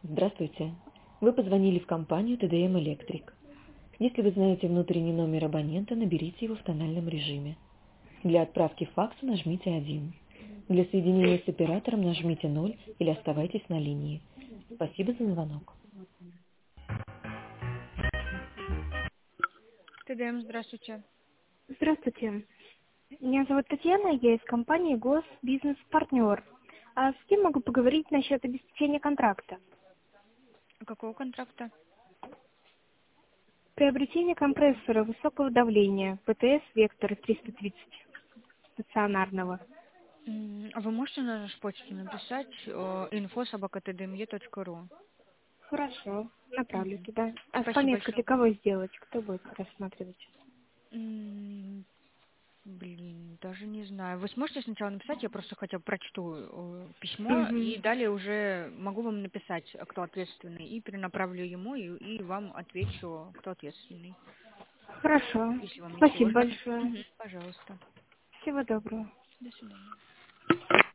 Здравствуйте. Вы позвонили в компанию TDM Electric. Если вы знаете внутренний номер абонента, наберите его в тональном режиме. Для отправки факса нажмите 1. Для соединения с оператором нажмите 0 или оставайтесь на линии. Спасибо за звонок. ТДМ, здравствуйте. Здравствуйте. Меня зовут Татьяна, я из компании Госбизнес-партнер. А с кем могу поговорить насчет обеспечения контракта? Какого контракта? Приобретение компрессора высокого давления ПТС Вектор 330 стационарного. А вы можете на наш почту написать info@tdme.ru? Хорошо, направлю Мгм. туда. А с Спасибо пометкой большое. для кого сделать? Кто будет рассматривать? Даже не знаю. Вы сможете сначала написать, я просто хотя бы прочту письмо, Угу. и далее уже могу вам написать, кто ответственный, и перенаправлю ему, и вам отвечу, кто ответственный, Хорошо. если вам не Спасибо сложно. большое. Мгм. Пожалуйста. Всего доброго. До свидания.